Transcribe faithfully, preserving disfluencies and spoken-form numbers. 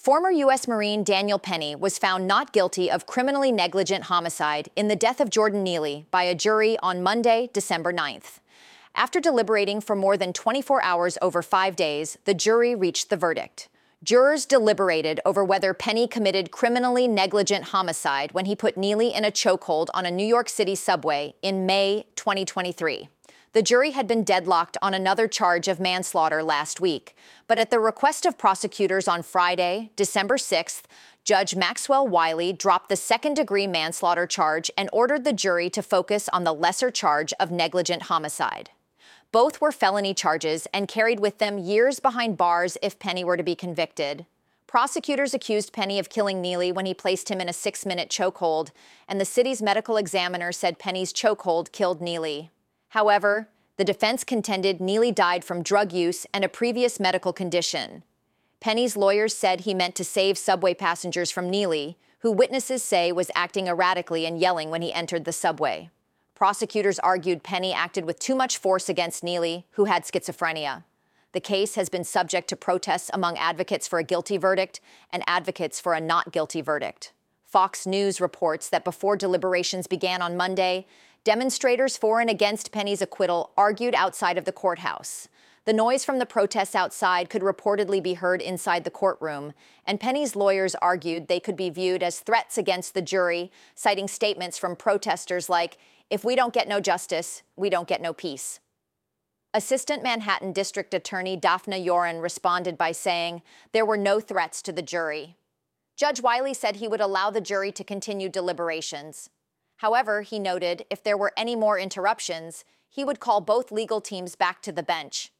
Former U S Marine Daniel Penny was found not guilty of criminally negligent homicide in the death of Jordan Neely by a jury on Monday, December ninth. After deliberating for more than twenty-four hours over five days, the jury reached the verdict. Jurors deliberated over whether Penny committed criminally negligent homicide when he put Neely in a chokehold on a New York City subway in May twenty twenty-three. The jury had been deadlocked on another charge of manslaughter last week, but at the request of prosecutors on Friday, December sixth, Judge Maxwell Wiley dropped the second-degree manslaughter charge and ordered the jury to focus on the lesser charge of negligent homicide. Both were felony charges and carried with them years behind bars if Penny were to be convicted. Prosecutors accused Penny of killing Neely when he placed him in a six-minute chokehold, and the city's medical examiner said Penny's chokehold killed Neely. However, the defense contended Neely died from drug use and a previous medical condition. Penny's lawyers said he meant to save subway passengers from Neely, who witnesses say was acting erratically and yelling when he entered the subway. Prosecutors argued Penny acted with too much force against Neely, who had schizophrenia. The case has been subject to protests among advocates for a guilty verdict and advocates for a not guilty verdict. Fox News reports that before deliberations began on Monday, demonstrators for and against Penny's acquittal argued outside of the courthouse. The noise from the protests outside could reportedly be heard inside the courtroom, and Penny's lawyers argued they could be viewed as threats against the jury, citing statements from protesters like, "If we don't get no justice, we don't get no peace." Assistant Manhattan District Attorney Daphna Yoren responded by saying there were no threats to the jury. Judge Wiley said he would allow the jury to continue deliberations. However, he noted if there were any more interruptions, he would call both legal teams back to the bench.